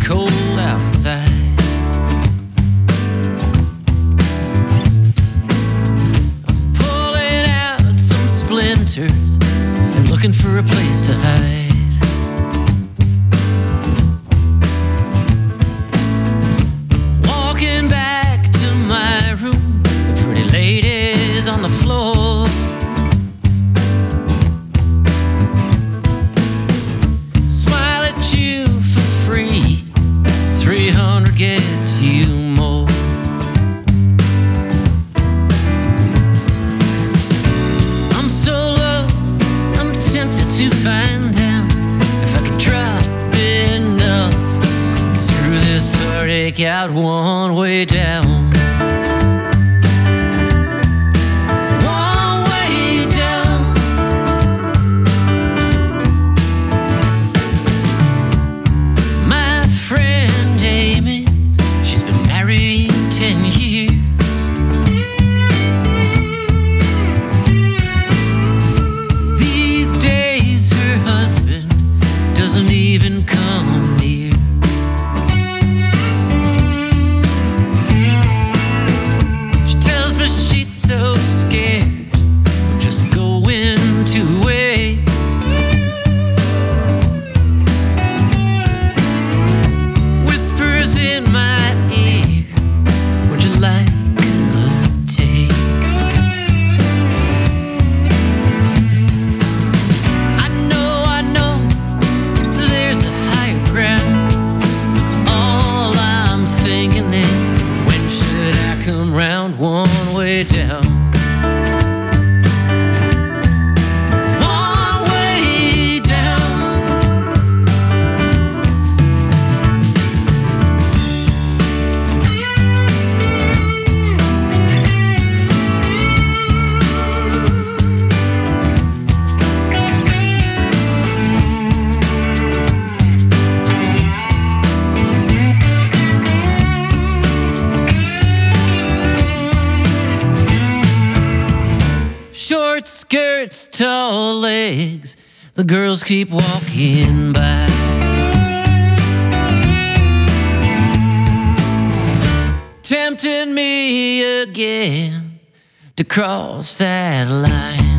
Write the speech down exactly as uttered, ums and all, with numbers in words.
cold outside. I'm pulling out some splinters and looking for a place to hide. Walking back to my room, the pretty lady's on the floor. Smile at you for free, three hundred gets you more. I'm so low, I'm tempted to find out if I could drop enough. Screw this heartache out one way down. One way down. My friend Amy, she's been married ten years. These days her husband doesn't even come near. She tells me she's so scared of just going to waste. Whispers in my ear, would you like a taste? I know, I know, there's a higher ground. All I'm thinking is, when should I come round? One way down. One way down. Short skirts, tall legs, the girls keep walking by. Tempting me again to cross that line.